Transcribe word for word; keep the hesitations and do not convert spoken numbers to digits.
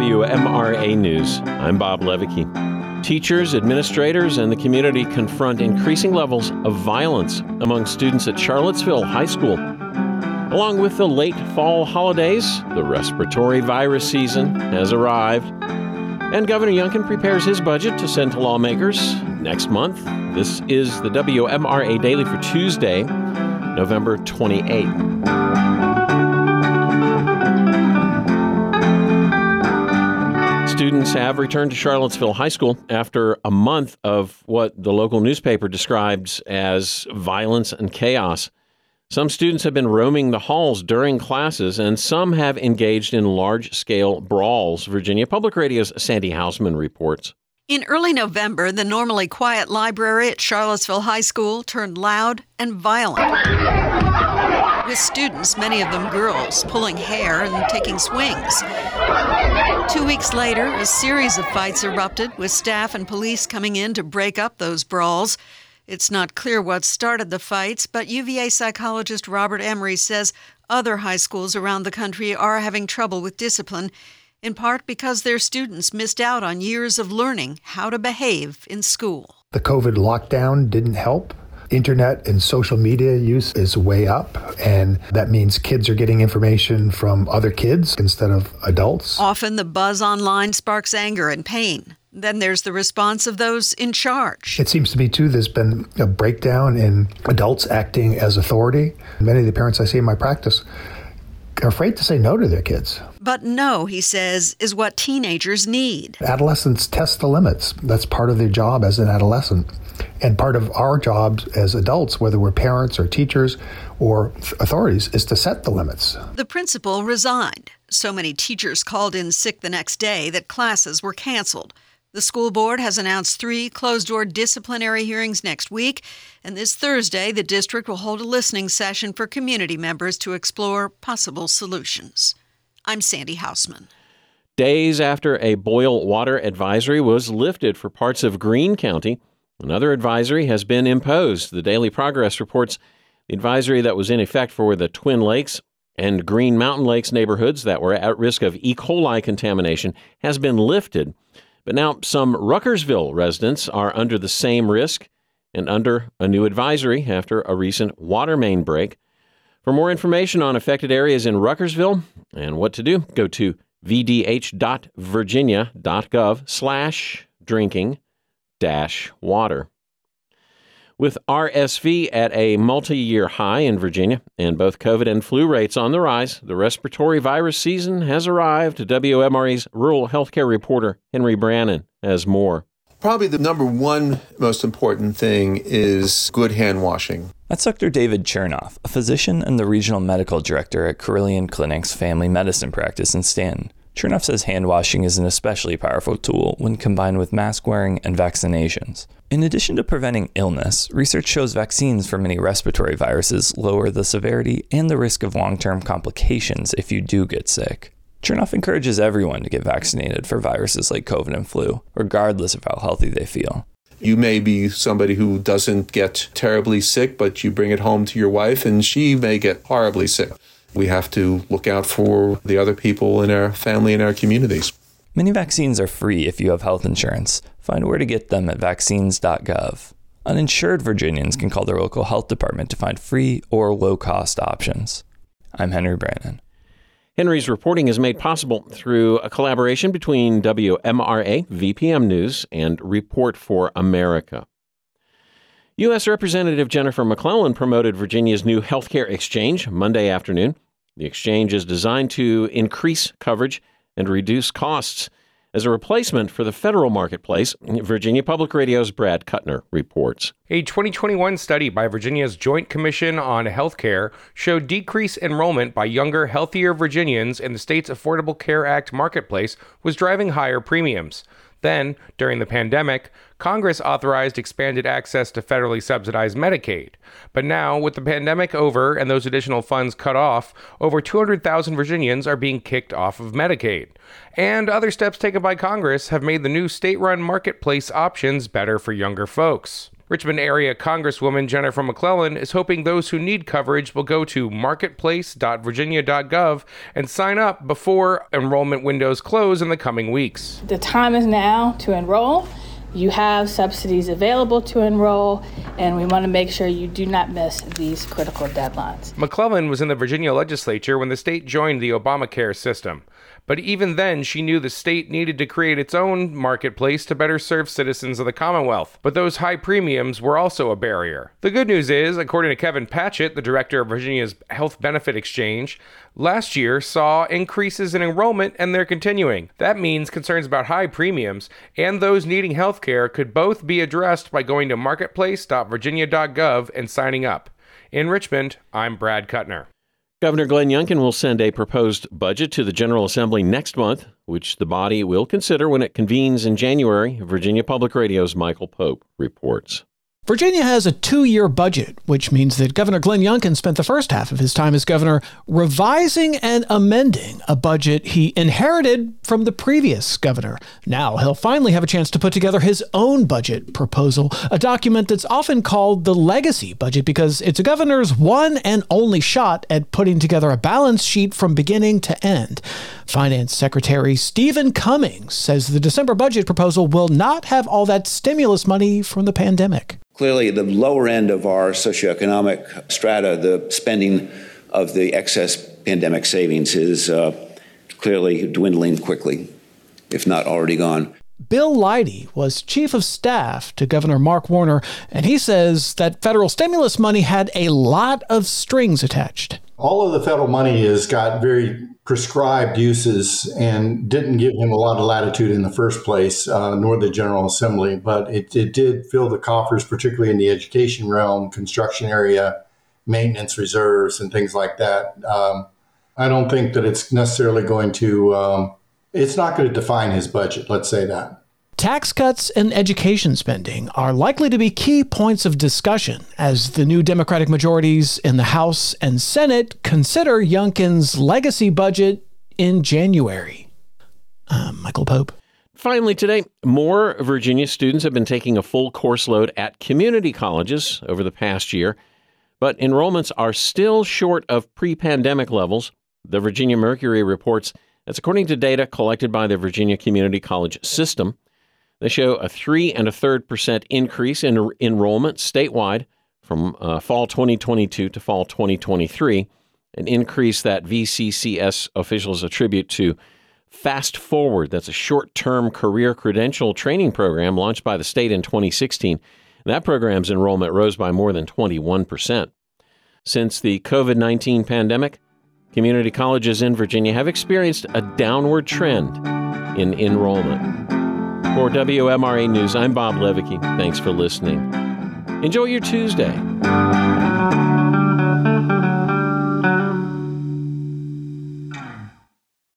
W M R A News. I'm Bob Levicki. Teachers, administrators, and the community confront increasing levels of violence among students at Charlottesville High School. Along with the late fall holidays, the respiratory virus season has arrived, and Governor Youngkin prepares his budget to send to lawmakers next month. This is the W M R A Daily for Tuesday, November twenty-eighth. Students have returned to Charlottesville High School after a month of what the local newspaper describes as violence and chaos. Some students have been roaming the halls during classes, and some have engaged in large-scale brawls. Virginia Public Radio's Sandy Hausman reports. In early November, the normally quiet library at Charlottesville High School turned loud and violent, with students, many of them girls, pulling hair and taking swings. Two weeks later, a series of fights erupted, with staff and police coming in to break up those brawls. It's not clear what started the fights, but U V A psychologist Robert Emery says other high schools around the country are having trouble with discipline, in part because their students missed out on years of learning how to behave in school. The COVID lockdown didn't help. Internet and social media use is way up, and that means kids are getting information from other kids instead of adults. Often the buzz online sparks anger and pain. Then there's the response of those in charge. It seems to me, too, there's been a breakdown in adults acting as authority. Many of the parents I see in my practice are afraid to say no to their kids. But no, he says, is what teenagers need. Adolescents test the limits. That's part of their job as an adolescent. And part of our job as adults, whether we're parents or teachers or authorities, is to set the limits. The principal resigned. So many teachers called in sick the next day that classes were canceled. The school board has announced three closed-door disciplinary hearings next week, and this Thursday, the district will hold a listening session for community members to explore possible solutions. I'm Sandy Hausman. Days after a boil water advisory was lifted for parts of Greene County, another advisory has been imposed. The Daily Progress reports the advisory that was in effect for the Twin Lakes and Green Mountain Lakes neighborhoods that were at risk of E. coli contamination has been lifted. But now some Ruckersville residents are under the same risk and under a new advisory after a recent water main break. For more information on affected areas in Ruckersville and what to do, go to vdh.virginia.gov slash drinking dash water. With R S V at a multi-year high in Virginia and both COVID and flu rates on the rise, the respiratory virus season has arrived. W M R A's rural healthcare reporter Henry Brannon has more. Probably the number one most important thing is good hand washing. That's Doctor David Chernoff, a physician and the regional medical director at Carilion Clinic's family medicine practice in Stanton. Chernoff says hand washing is an especially powerful tool when combined with mask wearing and vaccinations. In addition to preventing illness, research shows vaccines for many respiratory viruses lower the severity and the risk of long-term complications if you do get sick. Chernoff encourages everyone to get vaccinated for viruses like COVID and flu, regardless of how healthy they feel. You may be somebody who doesn't get terribly sick, but you bring it home to your wife and she may get horribly sick. We have to look out for the other people in our family and our communities. Many vaccines are free if you have health insurance. Find where to get them at vaccines dot gov. Uninsured Virginians can call their local health department to find free or low-cost options. I'm Henry Brannon. Henry's reporting is made possible through a collaboration between W M R A, V P M News, and Report for America. U S. Representative Jennifer McClellan promoted Virginia's new healthcare exchange Monday afternoon. The exchange is designed to increase coverage and reduce costs as a replacement for the federal marketplace. Virginia Public Radio's Brad Kuttner reports. A twenty twenty-one study by Virginia's Joint Commission on Healthcare showed decreased enrollment by younger, healthier Virginians in the state's Affordable Care Act marketplace was driving higher premiums. Then, during the pandemic, Congress authorized expanded access to federally subsidized Medicaid. But now, with the pandemic over and those additional funds cut off, over two hundred thousand Virginians are being kicked off of Medicaid. And other steps taken by Congress have made the new state-run marketplace options better for younger folks. Richmond area Congresswoman Jennifer McClellan is hoping those who need coverage will go to marketplace dot virginia dot gov and sign up before enrollment windows close in the coming weeks. The time is now to enroll. You have subsidies available to enroll, and we want to make sure you do not miss these critical deadlines. McClellan was in the Virginia legislature when the state joined the Obamacare system. But even then, she knew the state needed to create its own marketplace to better serve citizens of the Commonwealth. But those high premiums were also a barrier. The good news is, according to Kevin Patchett, the director of Virginia's Health Benefit Exchange, last year saw increases in enrollment and they're continuing. That means concerns about high premiums and those needing health care could both be addressed by going to marketplace dot virginia dot gov and signing up. In Richmond, I'm Brad Kuttner. Governor Glenn Youngkin will send a proposed budget to the General Assembly next month, which the body will consider when it convenes in January. Virginia Public Radio's Michael Pope reports. Virginia has a two-year budget, which means that Governor Glenn Youngkin spent the first half of his time as governor revising and amending a budget he inherited from the previous governor. Now he'll finally have a chance to put together his own budget proposal, a document that's often called the legacy budget because it's a governor's one and only shot at putting together a balance sheet from beginning to end. Finance Secretary Stephen Cummings says the December budget proposal will not have all that stimulus money from the pandemic. Clearly, the lower end of our socioeconomic strata, the spending of the excess pandemic savings is uh, clearly dwindling quickly, if not already gone. Bill Leidy was chief of staff to Governor Mark Warner, and he says that federal stimulus money had a lot of strings attached. All of the federal money has got very prescribed uses and didn't give him a lot of latitude in the first place, uh, nor the General Assembly. But it, it did fill the coffers, particularly in the education realm, construction area, maintenance reserves, and things like that. Um, I don't think that it's necessarily going to, um, it's not going to define his budget, let's say that. Tax cuts and education spending are likely to be key points of discussion as the new Democratic majorities in the House and Senate consider Youngkin's legacy budget in January. I'm Michael Pope. Finally today, more Virginia students have been taking a full course load at community colleges over the past year, but enrollments are still short of pre-pandemic levels. The Virginia Mercury reports that's according to data collected by the Virginia Community College System. They show a three and a third percent increase in en- enrollment statewide from uh, fall twenty twenty-two to fall twenty twenty-three, an increase that V C C S officials attribute to Fast Forward. That's a short-term career credential training program launched by the state in twenty sixteen. That program's enrollment rose by more than twenty-one percent. Since the covid nineteen pandemic, community colleges in Virginia have experienced a downward trend in enrollment. For W M R A News, I'm Bob Levicki. Thanks for listening. Enjoy your Tuesday.